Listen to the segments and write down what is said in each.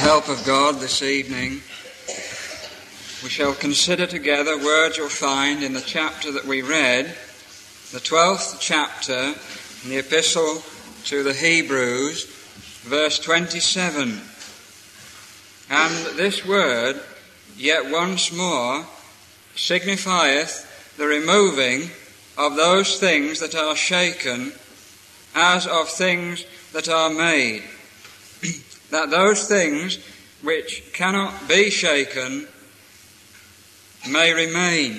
help of God this evening, we shall consider together words you'll find in the chapter that we read, the 12th chapter in the Epistle to the Hebrews, verse 27. And this word, yet once more, signifieth the removing of those things that are shaken, as of things that are made, that those things which cannot be shaken may remain.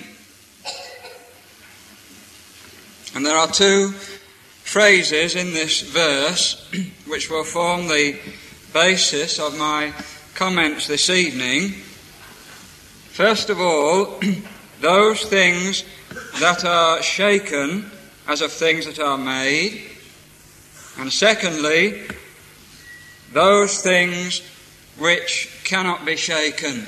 And there are two phrases in this verse which will form the basis of my comments this evening. First of all, those things that are shaken as of things that are made. And secondly, those things which cannot be shaken.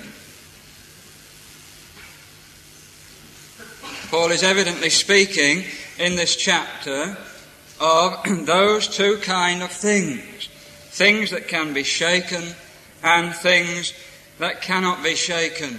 Paul is evidently speaking in this chapter of those two kind of things. Things that can be shaken and things that cannot be shaken.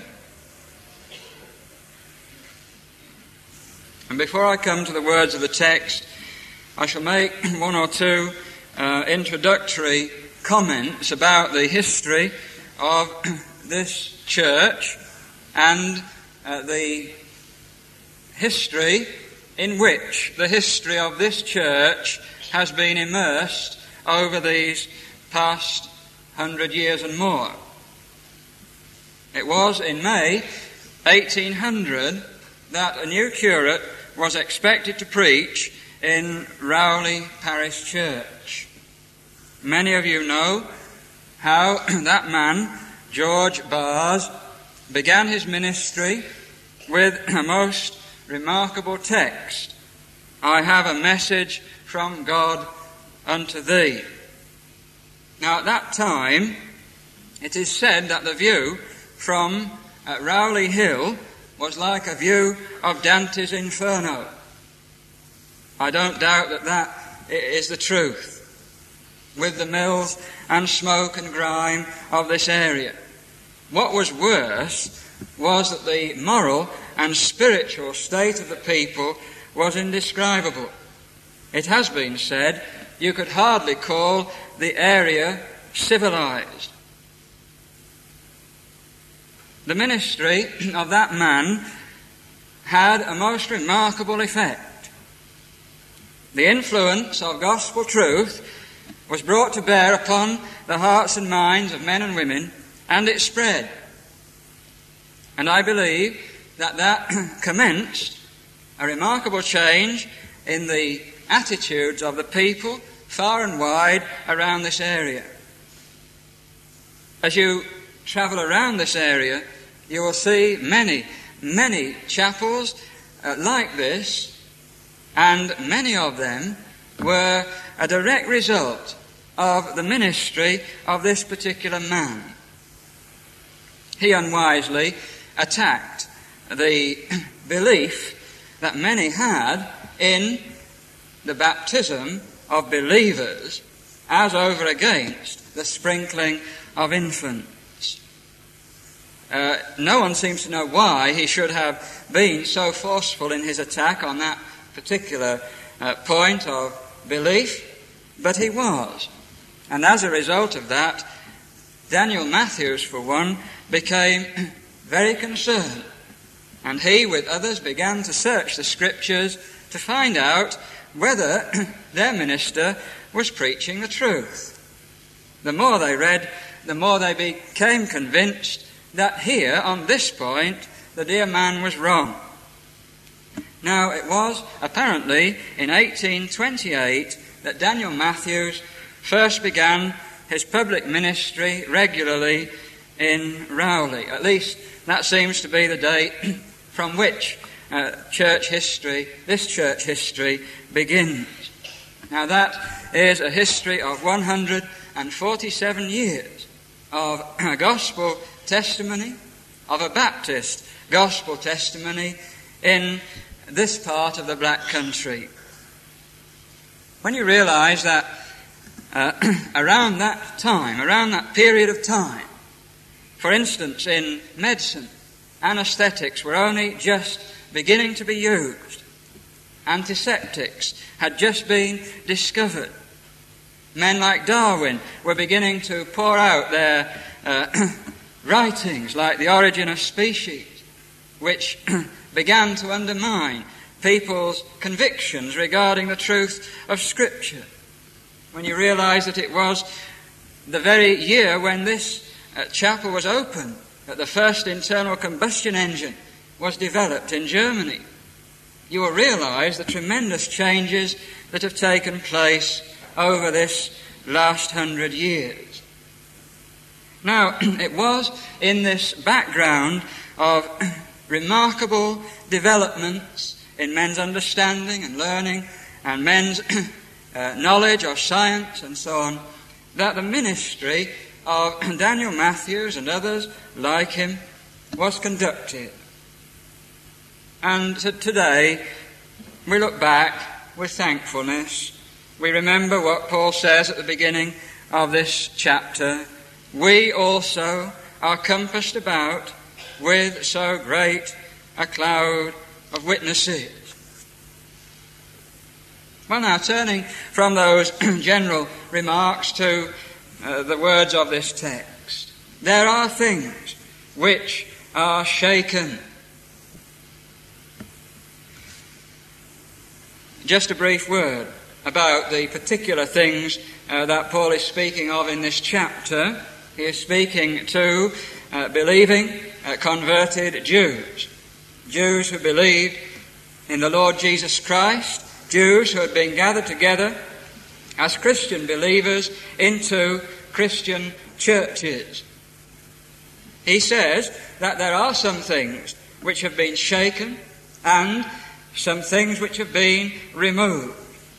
And before I come to the words of the text, I shall make one or two introductory comments about the history of this church and the history in which the history of this church has been immersed over these past 100 years and more. It was in May 1800 that a new curate was expected to preach in Rowley Parish Church. Many of you know how that man, George Bars, began his ministry with a most remarkable text. I have a message from God unto thee. Now at that time, it is said that the view from Rowley Hill was like a view of Dante's Inferno. I don't doubt that that is the truth, with the mills and smoke and grime of this area. What was worse was that the moral and spiritual state of the people was indescribable. It has been said you could hardly call the area civilized. The ministry of that man had a most remarkable effect. The influence of gospel truth was brought to bear upon the hearts and minds of men and women, and it spread. And I believe that commenced a remarkable change in the attitudes of the people far and wide around this area. As you travel around this area, you will see many, many chapels like this, and many of them were a direct result of the ministry of this particular man. He unwisely attacked the belief that many had in the baptism of believers as over against the sprinkling of infants. No one seems to know why he should have been so forceful in his attack on that particular point of belief, but he was. And as a result of that, Daniel Matthews, for one, became very concerned. And he, with others, began to search the Scriptures to find out whether their minister was preaching the truth. The more they read, the more they became convinced that here, on this point, the dear man was wrong. Now, it was apparently in 1828 that Daniel Matthews first began his public ministry regularly in Rowley. At least that seems to be the date from which this church history begins. Now that is a history of 147 years of gospel testimony, of a Baptist gospel testimony in this part of the Black Country. When you realize that around that time, around that period of time, For instance, in medicine, anesthetics were only just beginning to be used. Antiseptics had just been discovered. Men like Darwin were beginning to pour out their writings like The Origin of Species, which began to undermine people's convictions regarding the truth of Scripture. When you realise that it was the very year when this chapel was opened that the first internal combustion engine was developed in Germany, you will realise the tremendous changes that have taken place over this last 100 years. Now, it was in this background of remarkable developments in men's understanding and learning and men's knowledge of science and so on, that the ministry of Daniel Matthews and others like him was conducted. And today we look back with thankfulness. We remember what Paul says at the beginning of this chapter. We also are compassed about with so great a cloud of witnesses. Well, now, turning from those general remarks to the words of this text, there are things which are shaken. Just a brief word about the particular things that Paul is speaking of in this chapter. He is speaking to believing, converted Jews. Jews who believed in the Lord Jesus Christ. Jews who had been gathered together as Christian believers into Christian churches. He says that there are some things which have been shaken and some things which have been removed.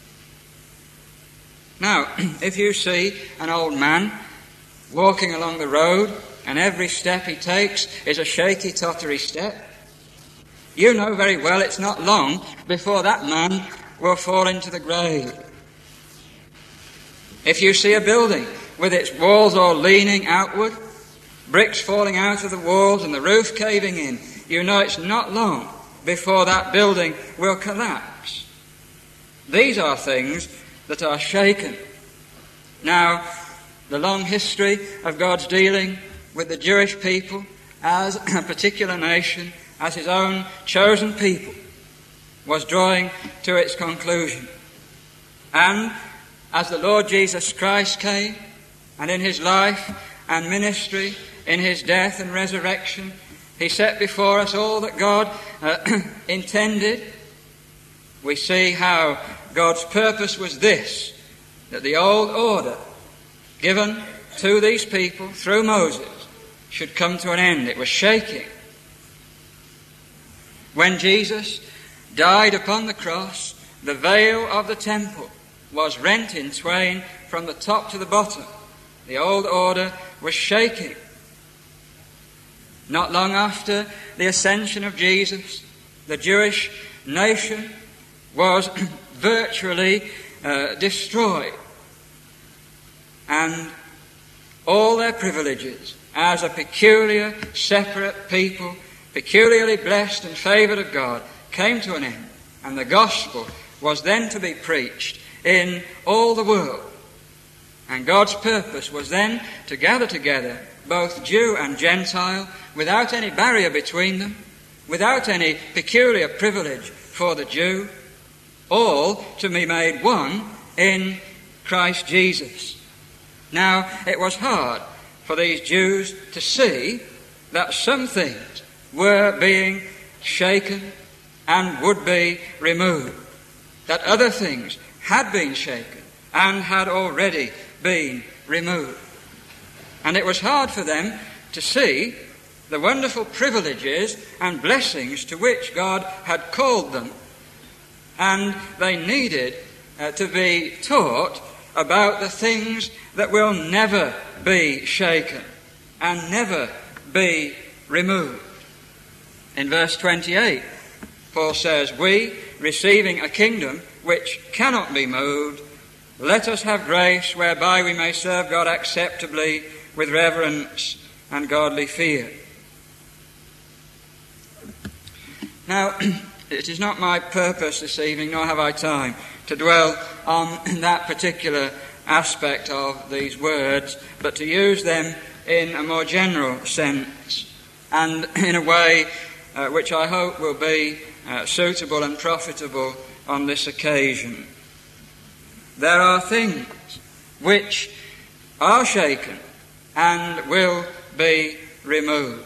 Now, if you see an old man walking along the road and every step he takes is a shaky, tottery step, you know very well it's not long before that man will fall into the grave. If you see a building with its walls all leaning outward, bricks falling out of the walls and the roof caving in, you know it's not long before that building will collapse. These are things that are shaken. Now, the long history of God's dealing with the Jewish people as a particular nation, as his own chosen people, was drawing to its conclusion. And as the Lord Jesus Christ came, and in his life and ministry, in his death and resurrection, he set before us all that God intended. We see how God's purpose was this, that the old order given to these people through Moses should come to an end. It was shaking. When Jesus died upon the cross, the veil of the temple was rent in twain from the top to the bottom. The old order was shaking. Not long after the ascension of Jesus, the Jewish nation was virtually destroyed, and all their privileges as a peculiar, separate people, peculiarly blessed and favoured of God, came to an end, and the gospel was then to be preached in all the world. And God's purpose was then to gather together both Jew and Gentile without any barrier between them, without any peculiar privilege for the Jew, all to be made one in Christ Jesus. Now, it was hard for these Jews to see that some things were being shaken and would be removed, that other things had been shaken and had already been removed. And it was hard for them to see the wonderful privileges and blessings to which God had called them, and they needed to be taught about the things that will never be shaken and never be removed. In verse 28, Paul says, "We, receiving a kingdom which cannot be moved, let us have grace whereby we may serve God acceptably with reverence and godly fear. Now, it is not my purpose this evening, nor have I time, to dwell on that particular aspect of these words, but to use them in a more general sense, and in a way which I hope will be suitable and profitable on this occasion. There are things which are shaken and will be removed.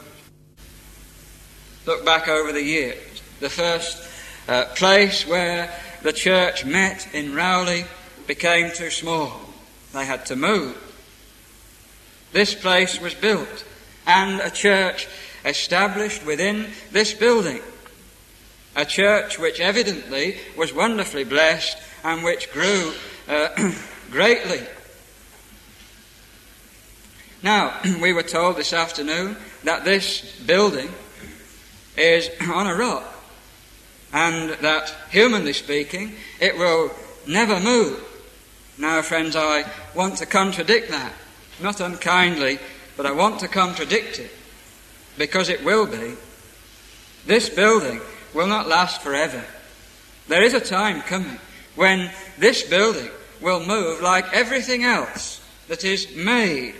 Look back over the years. The first place where the church met in Rowley became too small. They had to move. This place was built, and a church established within this building. A church which evidently was wonderfully blessed and which grew greatly. Now, we were told this afternoon that this building is on a rock, and that, humanly speaking, it will never move. Now, friends, I want to contradict that. Not unkindly, but I want to contradict it, because it will be. This building will not last forever. There is a time coming when this building will move like everything else that is made.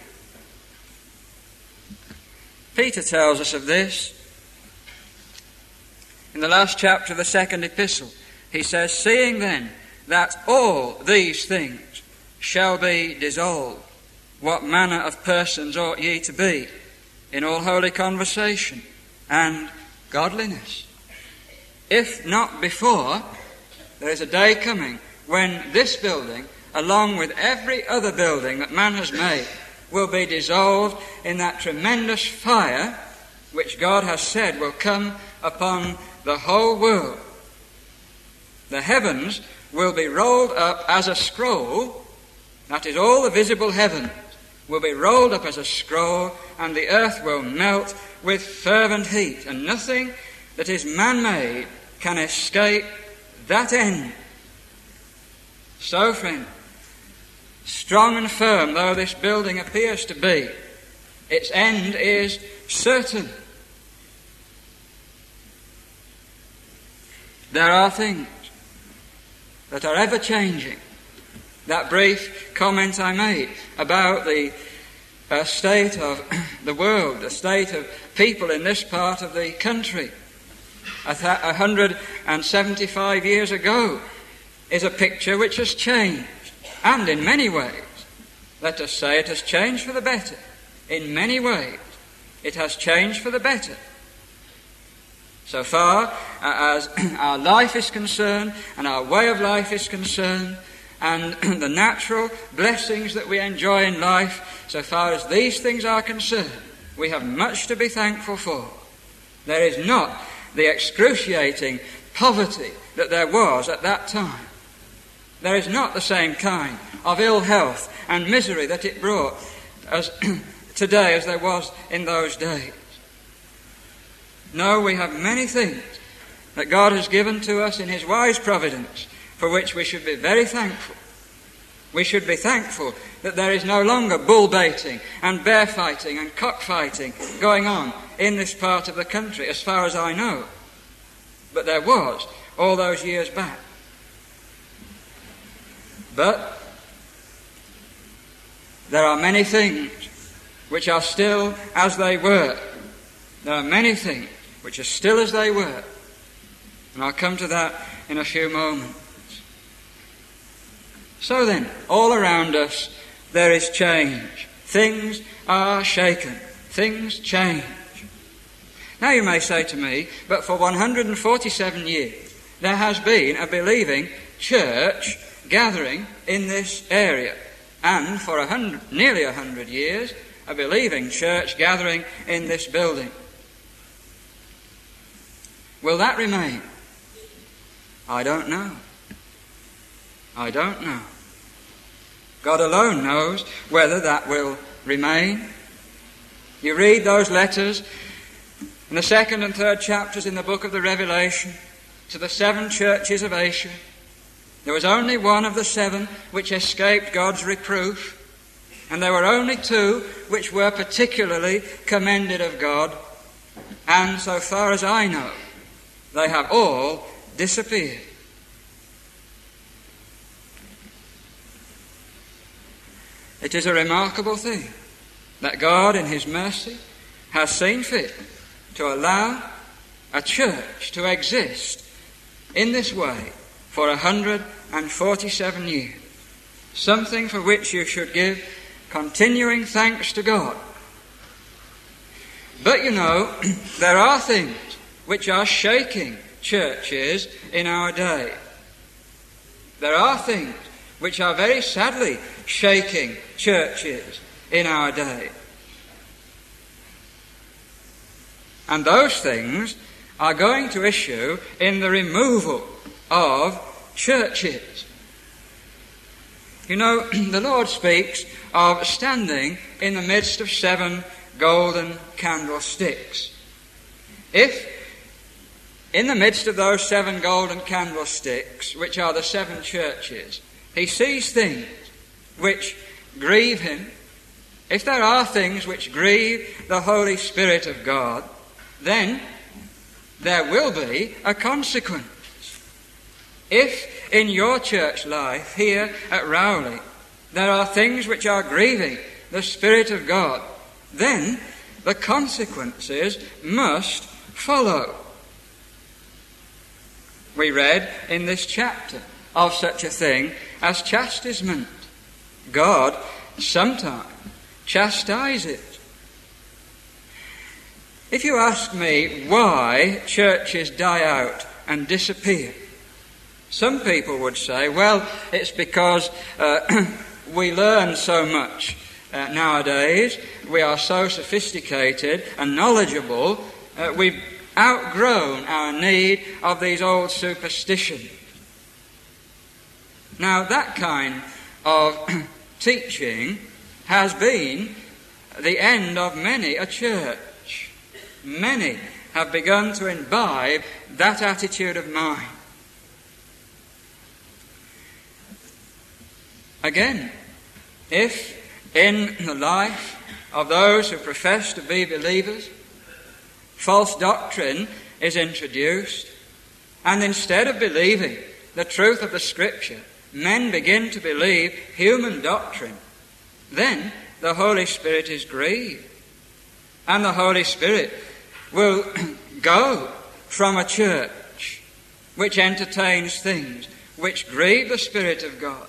Peter tells us of this. In the last chapter of the second epistle, he says, "Seeing then that all these things shall be dissolved, what manner of persons ought ye to be in all holy conversation and godliness?" If not before, there is a day coming when this building, along with every other building that man has made, will be dissolved in that tremendous fire which God has said will come upon the whole world. The heavens will be rolled up as a scroll, that is, all the visible heavens will be rolled up as a scroll, and the earth will melt with fervent heat, and nothing that is man-made can escape that end. So, friend, strong and firm though this building appears to be, its end is certain. There are things that are ever changing. That brief comment I made about the state of the world, the state of people in this part of the country 175 years ago, is a picture which has changed, and in many ways, let us say, it has changed for the better. In many ways, it has changed for the better. So far as our life is concerned, and our way of life is concerned, and the natural blessings that we enjoy in life, so far as these things are concerned, we have much to be thankful for. There is not the excruciating poverty that there was at that time. There is not the same kind of ill health and misery that it brought as today as there was in those days. No, we have many things that God has given to us in His wise providence, for which we should be very thankful. We should be thankful that there is no longer bull baiting and bear fighting and cockfighting going on in this part of the country, as far as I know. But there was all those years back. But there are many things which are still as they were. There are many things which are still as they were. And I'll come to that in a few moments. So then, all around us there is change. Things are shaken. Things change. Now you may say to me, but for 147 years there has been a believing church gathering in this area. And for nearly 100 years, a believing church gathering in this building. Will that remain? I don't know. I don't know. God alone knows whether that will remain. You read those letters in the second and third chapters in the book of the Revelation to the 7 churches of Asia. There was only one of the 7 which escaped God's reproof, And there were only two which were particularly commended of God, and so far as I know, they have all disappeared. It is a remarkable thing that God in his mercy has seen fit to allow a church to exist in this way for 147 years, something for which you should give continuing thanks to God. But you know, there are things which are shaking churches in our day. There are things which are very sadly shaking churches in our day. And those things are going to issue in the removal of churches. You know, the Lord speaks of standing in the midst of 7 golden candlesticks. If in the midst of those 7 golden candlesticks, which are the 7 churches, he sees things which grieve him, if there are things which grieve the Holy Spirit of God, then there will be a consequence. If in your church life here at Rowley there are things which are grieving the Spirit of God, then the consequences must follow. We read in this chapter of such a thing as chastisement. God sometimes chastises. If you ask me why churches die out and disappear, some people would say, well, it's because we learn so much nowadays, we are so sophisticated and knowledgeable, we've outgrown our need of these old superstitions. Now, that kind of teaching has been the end of many a church. Many have begun to imbibe that attitude of mind. Again, if in the life of those who profess to be believers, false doctrine is introduced, and instead of believing the truth of the Scripture, men begin to believe human doctrine, then the Holy Spirit is grieved. And the Holy Spirit will go from a church which entertains things which grieve the Spirit of God.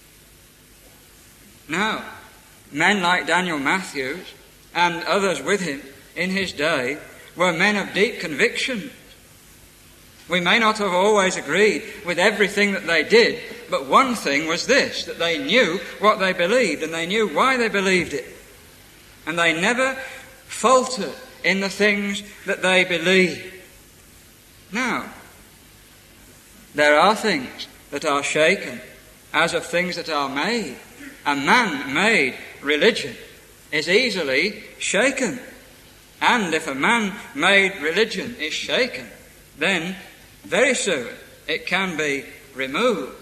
Now, men like Daniel Matthews and others with him in his day were men of deep conviction. We may not have always agreed with everything that they did, but one thing was this, that they knew what they believed and they knew why they believed it. And they never faltered in the things that they believed. Now, there are things that are shaken as of things that are made. A man-made religion is easily shaken. And if a man-made religion is shaken, then very soon it can be removed.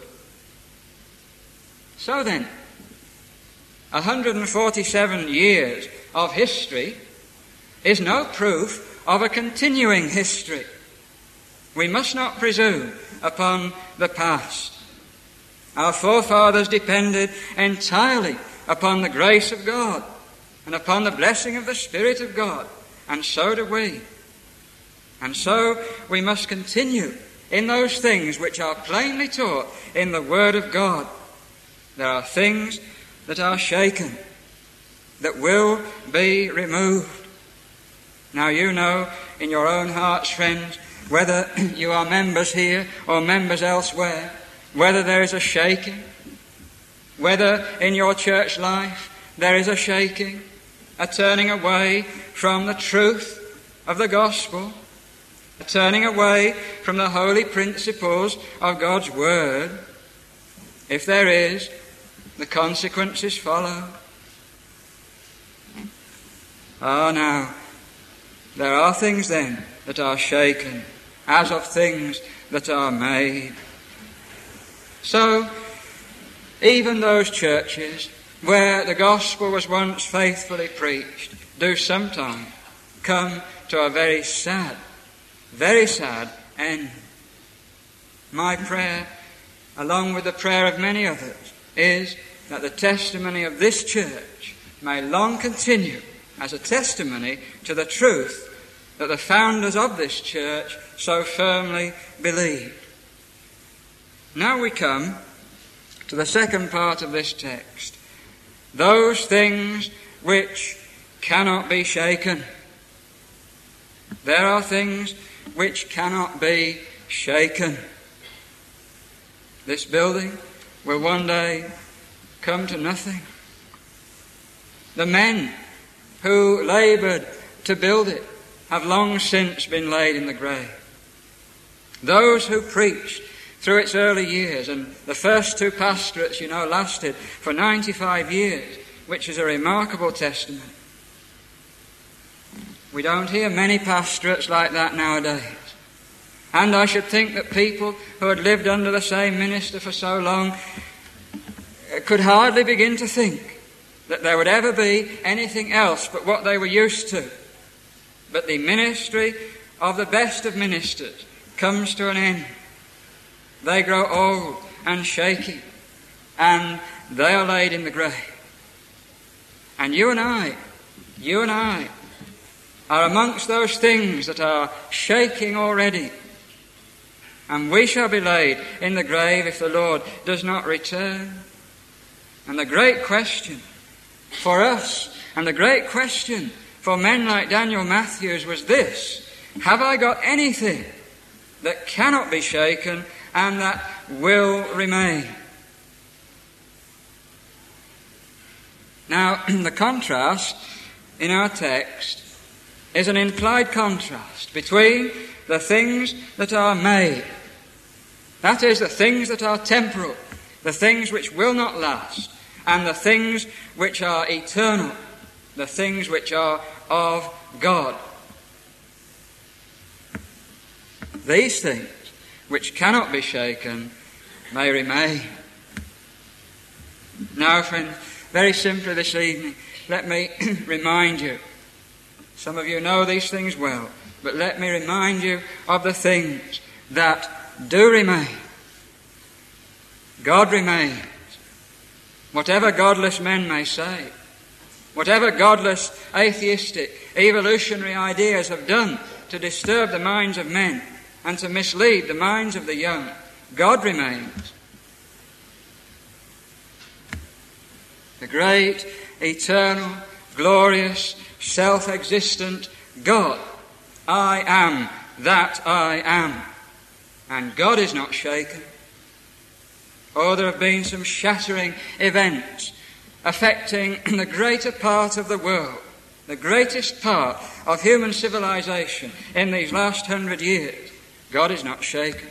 So then, 147 years of history is no proof of a continuing history. We must not presume upon the past. Our forefathers depended entirely upon the grace of God and upon the blessing of the Spirit of God, and so do we. And so we must continue in those things which are plainly taught in the Word of God. There are things that are shaken, that will be removed. Now you know in your own hearts, friends, whether you are members here or members elsewhere, whether there is a shaking, whether in your church life there is a shaking, a turning away from the truth of the gospel, a turning away from the holy principles of God's Word. If there is, the consequences follow. Now, there are things then that are shaken, as of things that are made. So, even those churches where the gospel was once faithfully preached, do sometime come to a very sad end. My prayer, along with the prayer of many others, is that the testimony of this church may long continue as a testimony to the truth that the founders of this church so firmly believed. Now we come to the second part of this text. Those things which cannot be shaken. There are things which cannot be shaken. This building will one day come to nothing. The men who laboured to build it have long since been laid in the grave. Those who preached through its early years, and the first two pastorates, lasted for 95 years, which is a remarkable testimony. We don't hear many pastorates like that nowadays. And I should think that people who had lived under the same minister for so long could hardly begin to think that there would ever be anything else but what they were used to. But the ministry of the best of ministers comes to an end. They grow old and shaky, and they are laid in the grave. And you and I are amongst those things that are shaking already. And we shall be laid in the grave if the Lord does not return. And the great question for us, and the great question for men like Daniel Matthews was this: have I got anything that cannot be shaken and that will remain? Now, the contrast in our text is an implied contrast between the things that are made, that is, the things that are temporal, the things which will not last, and the things which are eternal, the things which are of God. These things which cannot be shaken may remain. Now, friend, very simply this evening, let me remind you. Some of you know these things well, but let me remind you of the things that do remain. God remains. Whatever godless men may say, whatever godless, atheistic, evolutionary ideas have done to disturb the minds of men and to mislead the minds of the young, God remains. The great, eternal, glorious, self-existent God. I am that I am. And God is not shaken. Oh, there have been some shattering events affecting the greater part of the world, the greatest part of human civilization in these last 100 years. God is not shaken.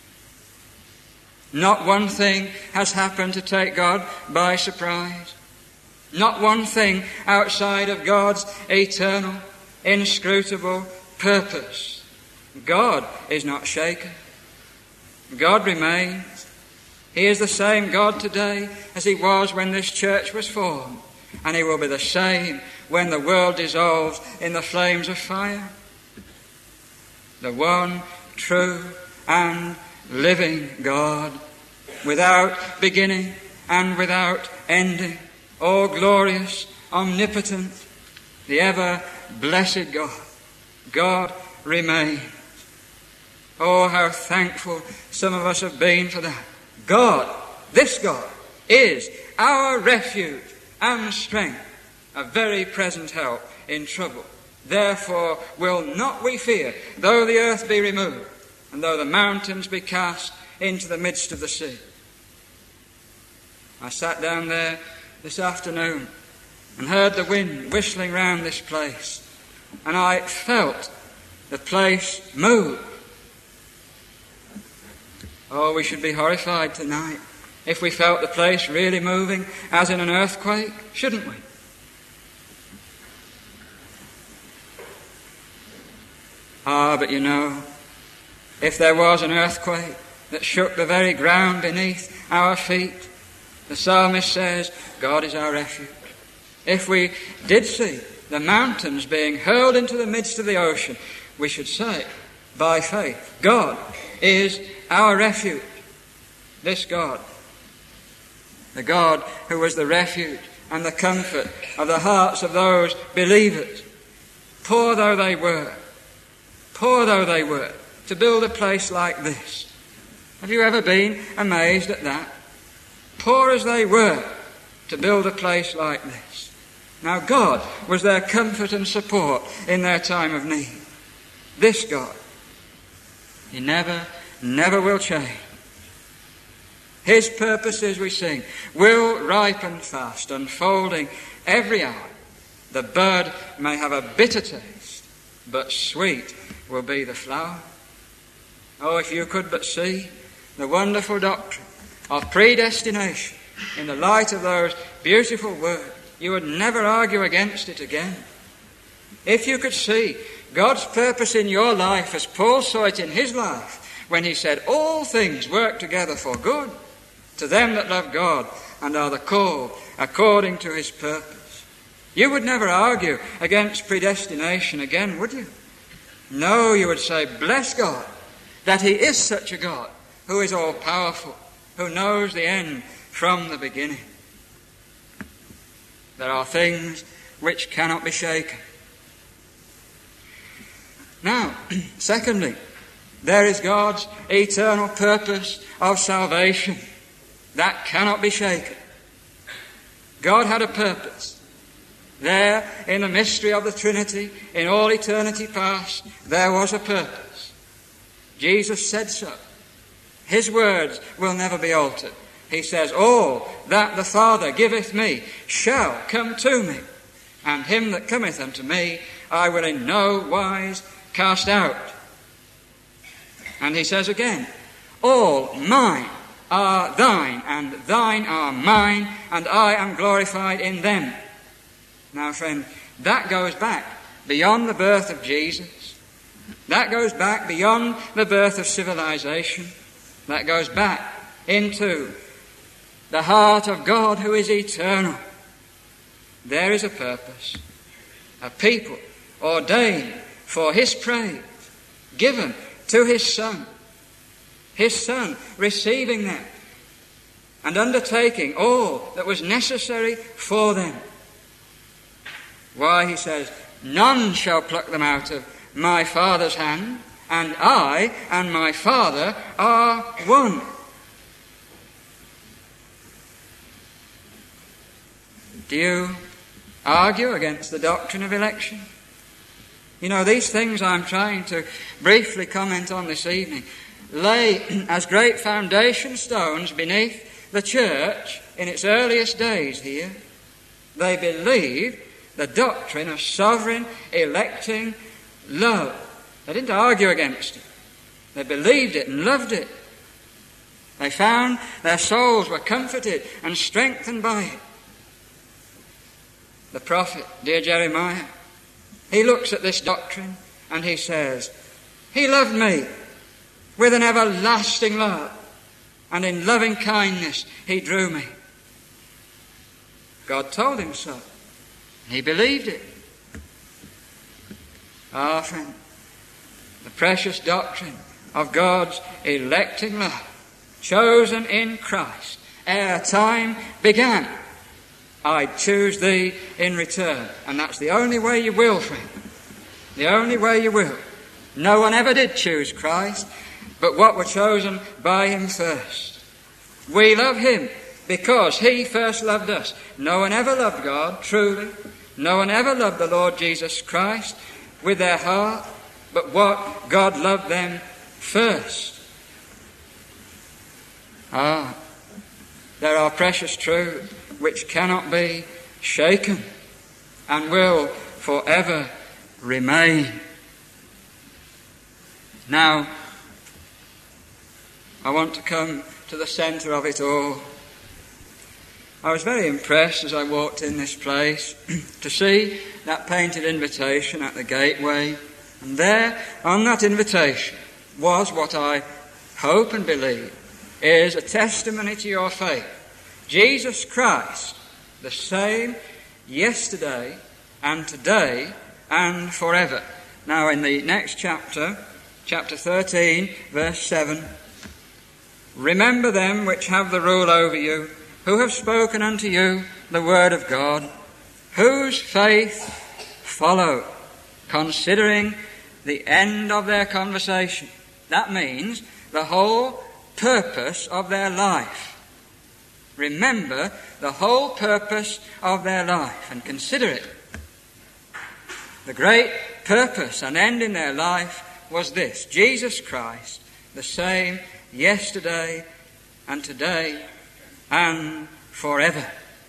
Not one thing has happened to take God by surprise. Not one thing outside of God's eternal, inscrutable purpose. God is not shaken. God remains. He is the same God today as he was when this church was formed, and he will be the same when the world dissolves in the flames of fire. The one true and living God, without beginning and without ending, all glorious, omnipotent, the ever blessed God. God remains. Oh, how thankful some of us have been for that. God, this God, is our refuge and strength, a very present help in trouble. Therefore will not we fear, though the earth be removed, and though the mountains be cast into the midst of the sea. I sat down there this afternoon and heard the wind whistling round this place, and I felt the place move. Oh, we should be horrified tonight if we felt the place really moving as in an earthquake, shouldn't we? Ah, but you know, if there was an earthquake that shook the very ground beneath our feet, The psalmist says, God is our refuge. If we did see the mountains being hurled into the midst of the ocean, we should say, by faith, God is our refuge. This God, the God who was the refuge and the comfort of the hearts of those believers, poor though they were, to build a place like this. Have you ever been amazed at that? Poor as they were to build a place like this. Now God was their comfort and support in their time of need. This God, He never will change. His purposes, we sing, will ripen fast, unfolding every hour. The bud may have a bitter taste, but sweet will be the flower. Oh, if you could but see the wonderful doctrine of predestination in the light of those beautiful words, you would never argue against it again. If you could see God's purpose in your life as Paul saw it in his life, when he said, all things work together for good to them that love God and are the called according to his purpose. You would never argue against predestination again, would you? No, you would say, bless God that he is such a God who is all-powerful, who knows the end from the beginning. There are things which cannot be shaken. Now, secondly, there is God's eternal purpose of salvation. That cannot be shaken. God had a purpose. There, in the mystery of the Trinity, in all eternity past, there was a purpose. Jesus said so. His words will never be altered. He says, all that the Father giveth me shall come to me, and him that cometh unto me I will in no wise cast out. And he says again, all mine are thine, and thine are mine, and I am glorified in them. Now, friend, that goes back beyond the birth of Jesus. That goes back beyond the birth of civilization. That goes back into the heart of God who is eternal. There is a purpose, a people ordained for his praise, given to his Son receiving them and undertaking all that was necessary for them. Why, he says, none shall pluck them out of my Father's hand, and I and my Father are one. Do you argue against the doctrine of election? You know, these things I'm trying to briefly comment on this evening lay as great foundation stones beneath the church in its earliest days here. They believed the doctrine of sovereign, electing love. They didn't argue against it. They believed it and loved it. They found their souls were comforted and strengthened by it. The prophet, dear Jeremiah, he looks at this doctrine and he says, he loved me with an everlasting love, and in loving kindness he drew me. God told him so. He believed it. Ah, friend, the precious doctrine of God's electing love, chosen in Christ, ere time began. I choose thee in return. And that's the only way you will, friend. The only way you will. No one ever did choose Christ, but what were chosen by him first. We love him because he first loved us. No one ever loved God, truly. No one ever loved the Lord Jesus Christ with their heart, but what God loved them first. Ah, there are precious truths which cannot be shaken and will forever remain. Now, I want to come to the centre of it all. I was very impressed as I walked in this place to see that painted invitation at the gateway. And there, on that invitation, was what I hope and believe is a testimony to your faith, Jesus Christ, the same yesterday and today and forever. Now in the next chapter, chapter 13, verse 7, remember them which have the rule over you, who have spoken unto you the word of God, whose faith follow, considering the end of their conversation. That means the whole purpose of their life. Remember the whole purpose of their life and consider it. The great purpose and end in their life was this: Jesus Christ, the same yesterday and today and forever.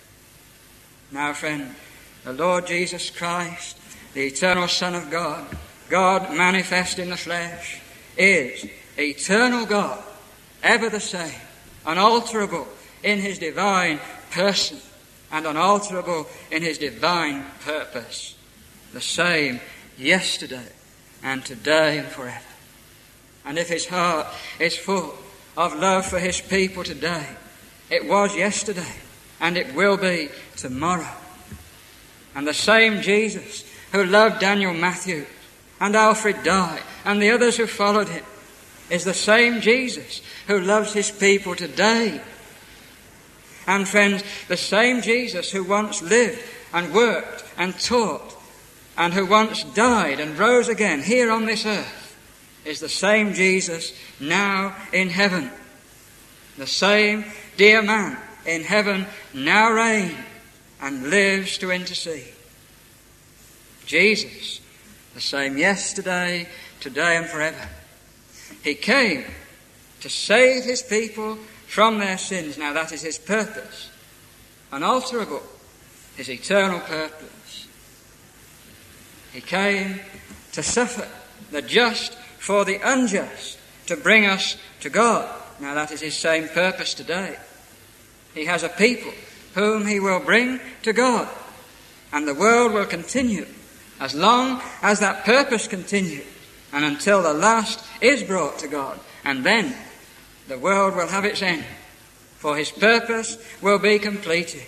Now, friend, the Lord Jesus Christ, the eternal Son of God, God manifest in the flesh, is eternal God, ever the same, unalterable in his divine person and unalterable in his divine purpose. The same yesterday and today and forever. And if his heart is full of love for his people today, it was yesterday and it will be tomorrow. And the same Jesus who loved Daniel Matthews and Alfred Dye and the others who followed him is the same Jesus who loves his people today. And friends, the same Jesus who once lived and worked and taught and who once died and rose again here on this earth is the same Jesus now in heaven. The same dear man in heaven now reigns and lives to intercede. Jesus, the same yesterday, today and forever. He came to save his people from their sins. Now that is his purpose, unalterable, his eternal purpose. He came to suffer the just for the unjust, to bring us to God. Now that is his same purpose today. He has a people whom he will bring to God, and the world will continue as long as that purpose continues and until the last is brought to God, and then the world will have its end, for his purpose will be completed.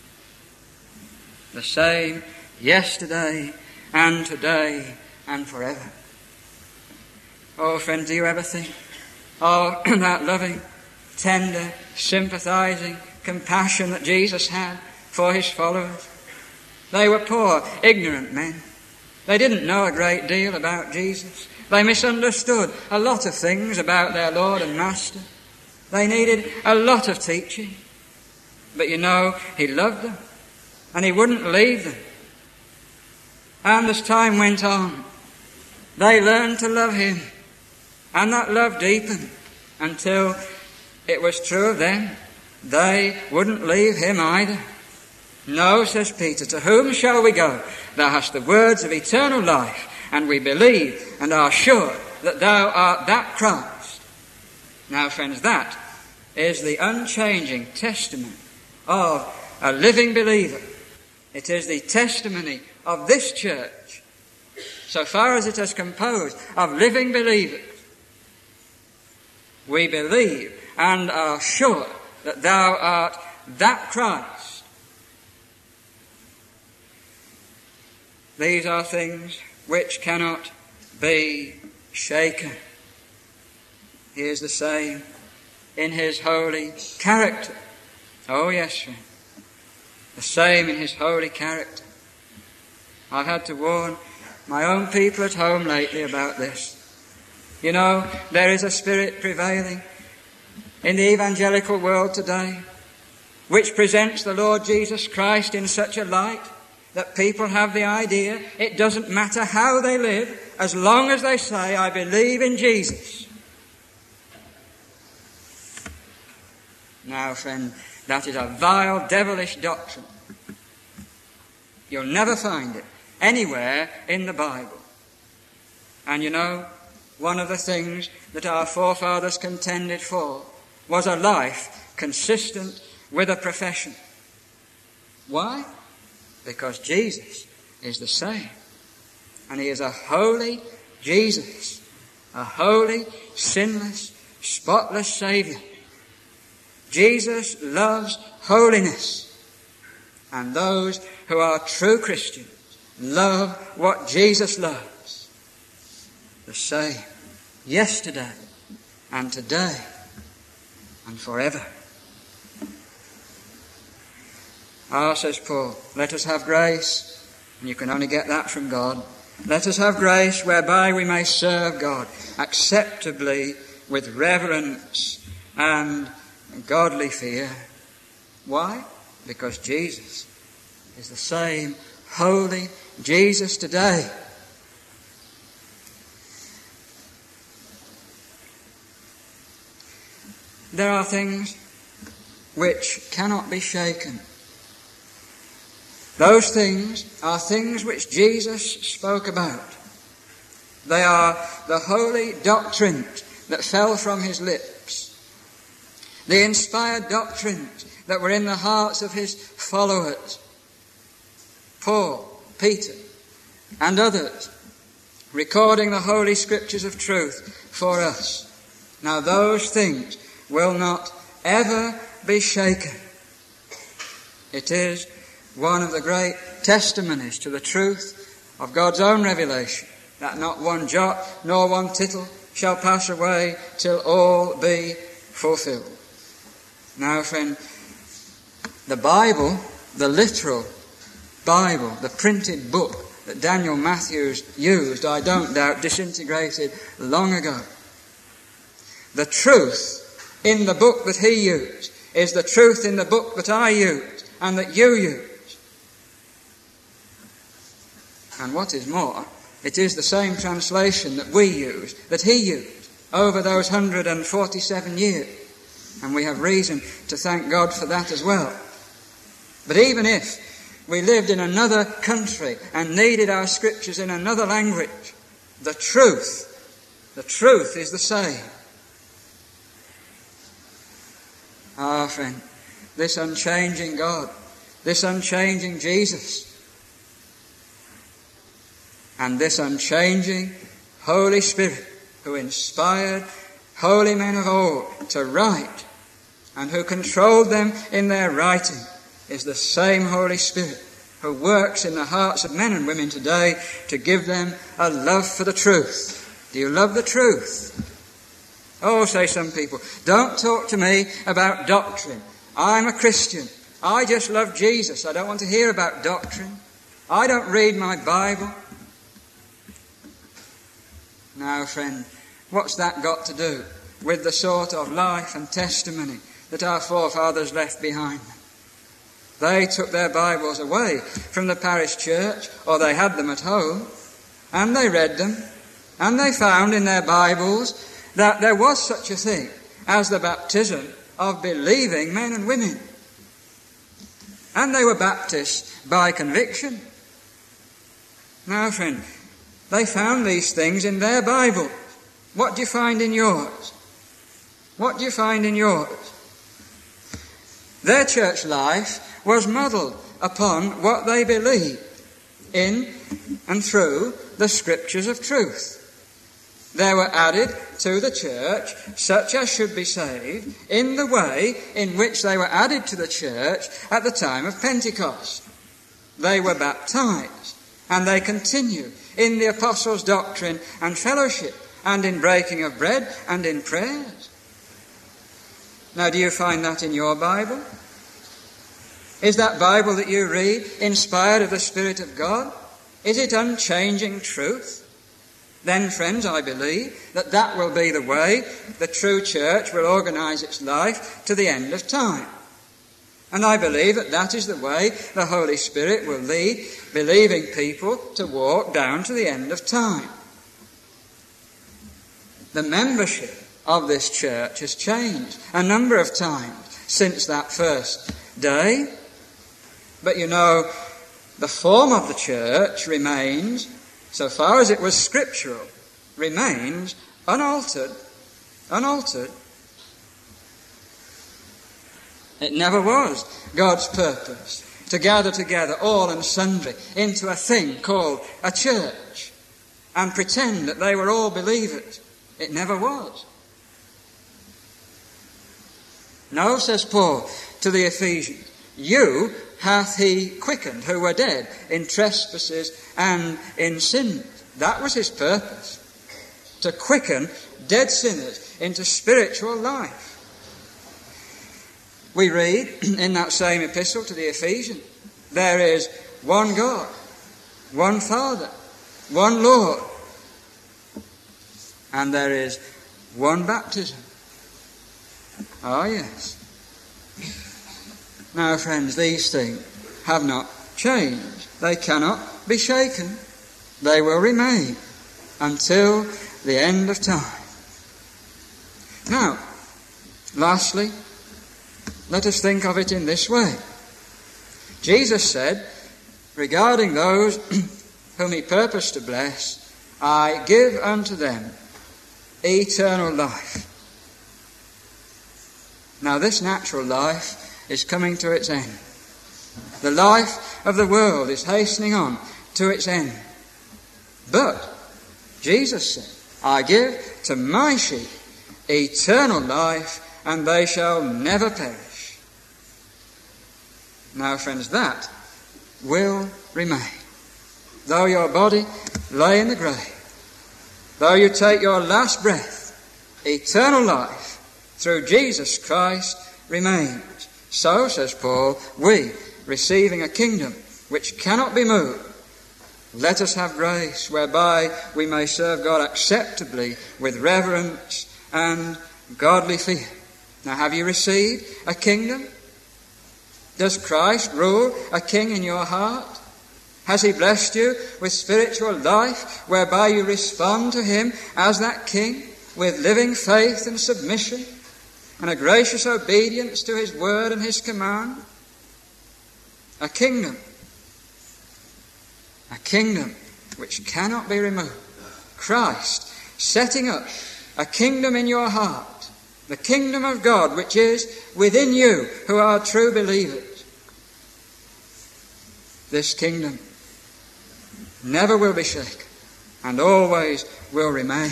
The same yesterday and today and forever. Oh, friend, do you ever think of that loving, tender, sympathizing compassion that Jesus had for his followers? They were poor, ignorant men. They didn't know a great deal about Jesus. They misunderstood a lot of things about their Lord and Master. They needed a lot of teaching. But you know, he loved them and he wouldn't leave them. And as time went on, they learned to love him, and that love deepened until it was true of them. They wouldn't leave him either. No, says Peter, to whom shall we go? Thou hast the words of eternal life, and we believe and are sure that thou art that Christ. Now, friends, that is the unchanging testimony of a living believer. It is the testimony of this church, so far as it is composed of living believers. We believe and are sure that thou art that Christ. These are things which cannot be shaken. He is the same in his holy character. Oh yes, friend. The same in his holy character. I've had to warn my own people at home lately about this. You know, there is a spirit prevailing in the evangelical world today which presents the Lord Jesus Christ in such a light that people have the idea it doesn't matter how they live as long as they say, I believe in Jesus. Now, friend, that is a vile, devilish doctrine. You'll never find it anywhere in the Bible. And you know, one of the things that our forefathers contended for was a life consistent with a profession. Why? Because Jesus is the same. And he is a holy Jesus, a holy, sinless, spotless Saviour. Jesus loves holiness. And those who are true Christians love what Jesus loves. The same yesterday and today and forever. Says Paul, let us have grace, and you can only get that from God. Let us have grace whereby we may serve God acceptably with reverence and godly fear. Why? Because Jesus is the same holy Jesus today. There are things which cannot be shaken. Those things are things which Jesus spoke about. They are the holy doctrines that fell from his lips, the inspired doctrines that were in the hearts of his followers, Paul, Peter, and others, recording the holy scriptures of truth for us. Now those things will not ever be shaken. It is one of the great testimonies to the truth of God's own revelation, that not one jot nor one tittle shall pass away till all be fulfilled. Now, friend, the Bible, the literal Bible, the printed book that Daniel Matthews used, I don't doubt disintegrated long ago. The truth in the book that he used is the truth in the book that I use and that you use. And what is more, it is the same translation that we use, that he used over those 147 years. And we have reason to thank God for that as well. But even if we lived in another country and needed our scriptures in another language, the truth is the same. Friend, this unchanging God, this unchanging Jesus, and this unchanging Holy Spirit who inspired holy men of old to write and who controlled them in their writing is the same Holy Spirit who works in the hearts of men and women today to give them a love for the truth. Do you love the truth? Oh, say some people, don't talk to me about doctrine. I'm a Christian. I just love Jesus. I don't want to hear about doctrine. I don't read my Bible. Now, friend, what's that got to do with the sort of life and testimony that our forefathers left behind them? They took their Bibles away from the parish church, or they had them at home, and they read them, and they found in their Bibles that there was such a thing as the baptism of believing men and women. And they were Baptists by conviction. Now, friend, they found these things in their Bible. What do you find in yours? What do you find in yours? Their church life was modelled upon what they believed in and through the scriptures of truth. There were added to the church such as should be saved in the way in which they were added to the church at the time of Pentecost. They were baptized, and they continue in the apostles' doctrine and fellowship, and in breaking of bread and in prayers. Now, do you find that in your Bible? Is that Bible that you read inspired of the Spirit of God? Is it unchanging truth? Then, friends, I believe that that will be the way the true church will organise its life to the end of time. And I believe that that is the way the Holy Spirit will lead believing people to walk down to the end of time. The membership of this church has changed a number of times since that first day. But you know, the form of the church remains, so far as it was scriptural, remains unaltered. Unaltered. It never was God's purpose to gather together all and sundry into a thing called a church and pretend that they were all believers. It never was. No, says Paul to the Ephesians, you hath he quickened who were dead in trespasses and in sins. That was his purpose, to quicken dead sinners into spiritual life. We read in that same epistle to the Ephesians, there is one God, one Father, one Lord, and there is one baptism. Oh, yes. Now, friends, these things have not changed. They cannot be shaken. They will remain until the end of time. Now, lastly, let us think of it in this way. Jesus said, regarding those whom he purposed to bless, I give unto them eternal life. Now, this natural life is coming to its end. The life of the world is hastening on to its end. But Jesus said, I give to my sheep eternal life, and they shall never perish. Now, friends, that will remain. Though your body lay in the grave, though you take your last breath, eternal life through Jesus Christ remains. So, says Paul, we, receiving a kingdom which cannot be moved, let us have grace whereby we may serve God acceptably with reverence and godly fear. Now, have you received a kingdom? Does Christ rule a king in your heart? Has he blessed you with spiritual life whereby you respond to him as that king with living faith and submission and a gracious obedience to his word and his command? A kingdom which cannot be removed. Christ setting up a kingdom in your heart, the kingdom of God which is within you who are true believers. This kingdom never will be shaken and always will remain.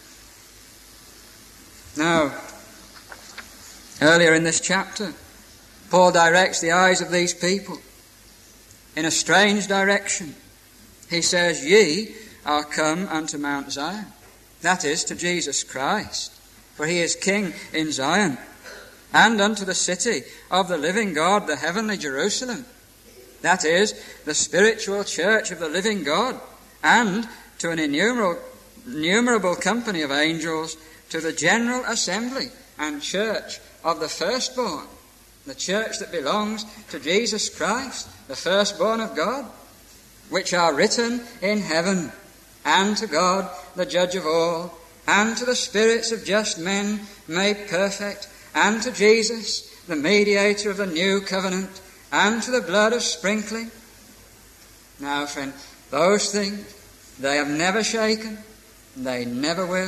Now, earlier in this chapter, Paul directs the eyes of these people in a strange direction. He says, ye are come unto Mount Zion. That is, to Jesus Christ, for he is King in Zion, and unto the city of the living God, the heavenly Jerusalem. That is, the spiritual church of the living God, and to an innumerable company of angels, to the general assembly and church of the firstborn, the church that belongs to Jesus Christ, the firstborn of God, which are written in heaven, and to God, the judge of all, and to the spirits of just men made perfect, and to Jesus, the mediator of the new covenant, and to the blood of sprinkling. Now, friend, those things, they have never shaken, they never will.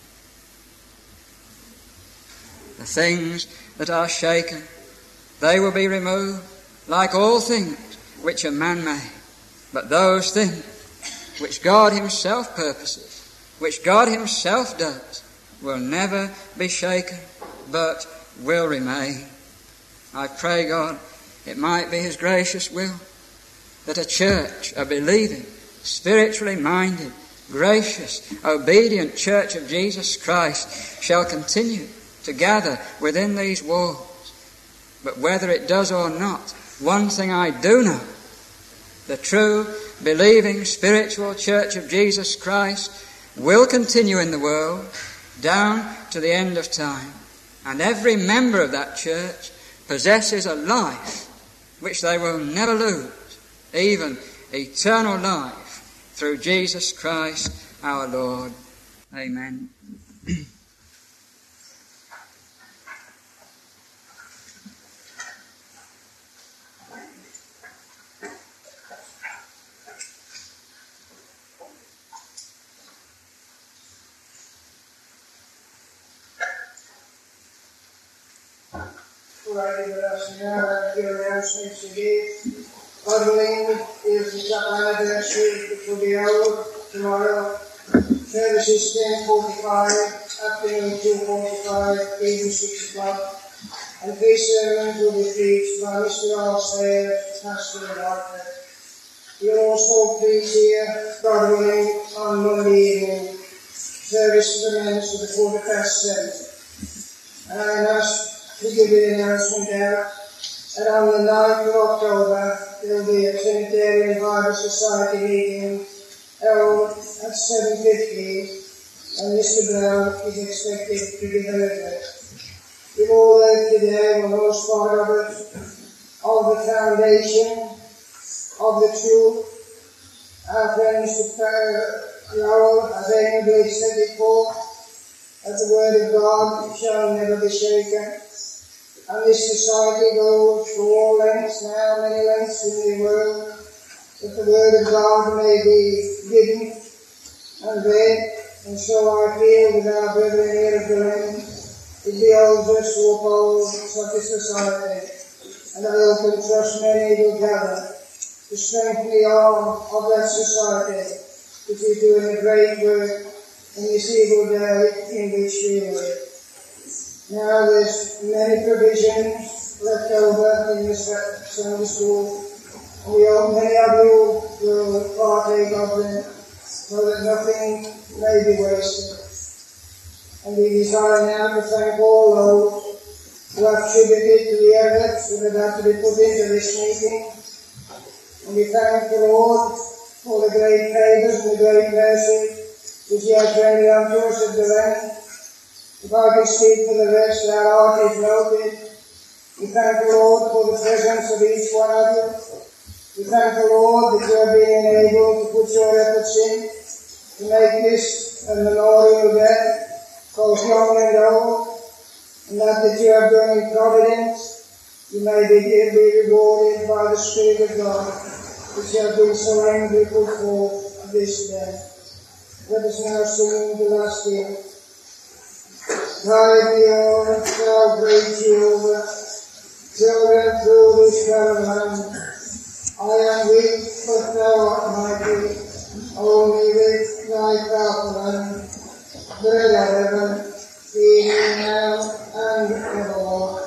The things that are shaken, they will be removed, like all things which are man-made. But those things which God himself purposes, which God himself does, will never be shaken, but will remain. I pray God it might be his gracious will that a church, a believing, spiritually minded, gracious, obedient church of Jesus Christ shall continue to gather within these walls. But whether it does or not, one thing I do know: the true, believing, spiritual church of Jesus Christ will continue in the world down to the end of time. And every member of that church possesses a life which they will never lose, even eternal life through Jesus Christ our Lord. Amen. Ordering is the chapel anniversary, which will be held tomorrow. Service is 10:45, afternoon 2:45, evening 6 o'clock. and this sermon will be preached by Mr. Arsair, pastor of Hartford. You'll also please hear, God willing, on Monday evening, service commences at 7:15. And I ask to give you the announcement now that on the 9th of October there will be a Trinitarian Bible Society meeting held at 7:15, and Mr. Brown is expected to give an address. We've all heard today, for the most part of it, of the foundation of the truth. Our friend Mr. Lowell has amiably said before that the Word of God shall never be shaken. And this society goes to all lengths now, many lengths in the world, that the Word of God may be given and read. And so I feel that our brethren here at the land, it behoves us to uphold such a society. And I hope and trust many will gather to strengthen the arm of that society, which is doing a great work in this evil day in which we live. Now there's many provisions left over in this Sunday school, and we hope many of you will partake of them, so that nothing may be wasted. And we desire now to thank all those who have contributed to the efforts that have to be put into this meeting. And we thank the Lord for the great favours and the great mercy which He has rendered unto us at the land. If I can speak for the rest, our heart is melted. We thank the Lord for the presence of each one of you. We thank the Lord that you are being enabled to put your efforts in to make this a memorial day, both young and old, and that you have done in providence, you may be rewarded by the Spirit of God, which you have been so amply put forth this day. Let us now sing the last hymn. Guide me on, thou great Jehovah, children through this barren land. I am weak, but thou art mighty, only with thy powerful hand. Bread of heaven, feed me now and evermore.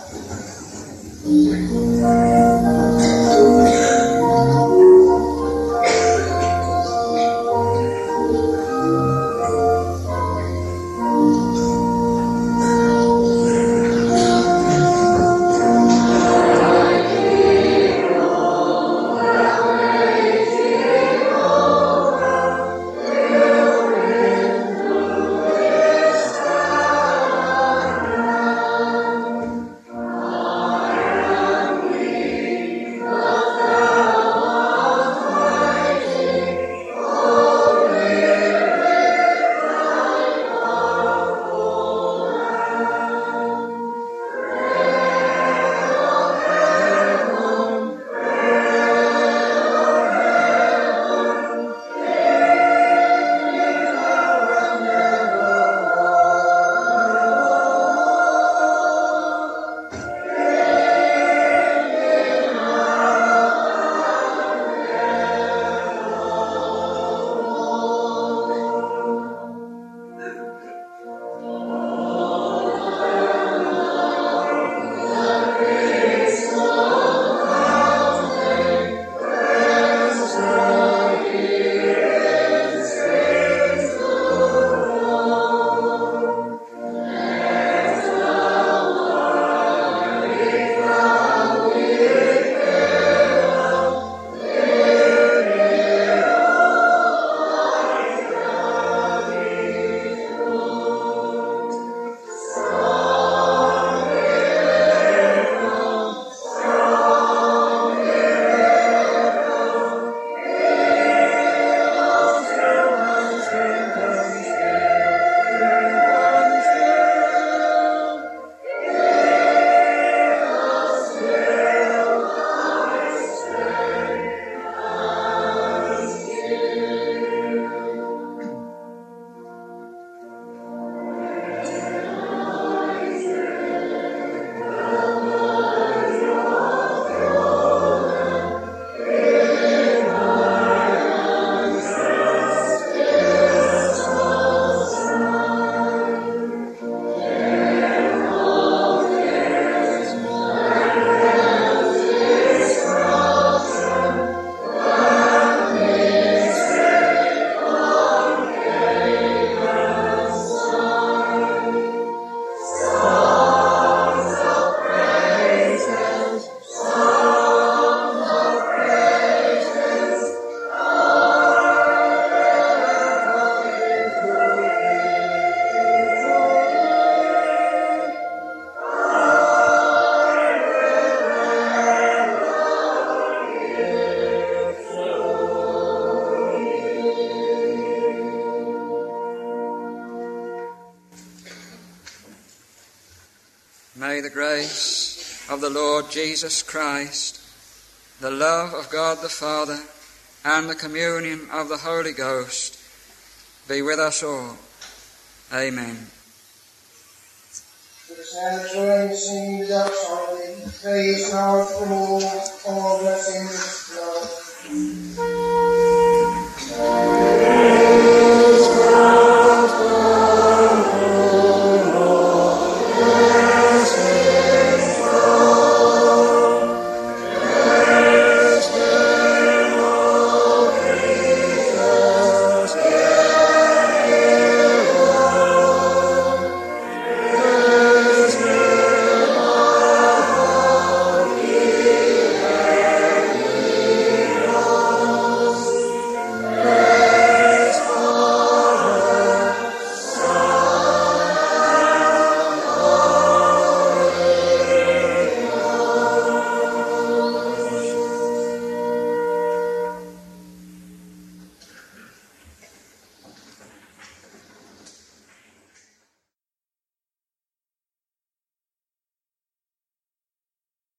may the grace of the Lord Jesus Christ, the love of God the Father, and the communion of the Holy Ghost be with us all. Amen. Let us now join in singing the doxology. Praise God for all blessings of God.